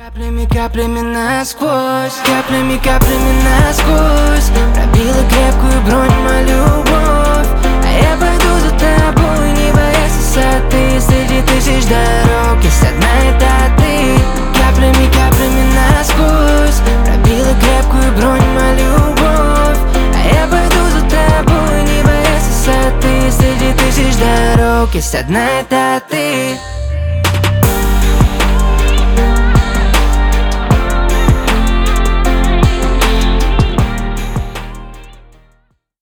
Каплями, каплями насквозь, каплями, каплями насквозь пробила крепкую бронь моя любовь. А я пойду за тобой, не боясь высоты. Среди тысяч дорог есть одна, это ты. Каплями, каплями насквозь пробила крепкую бронь моя любовь. А я пойду за тобой, не боясь высоты. Среди тысяч дорог есть одна, это ты.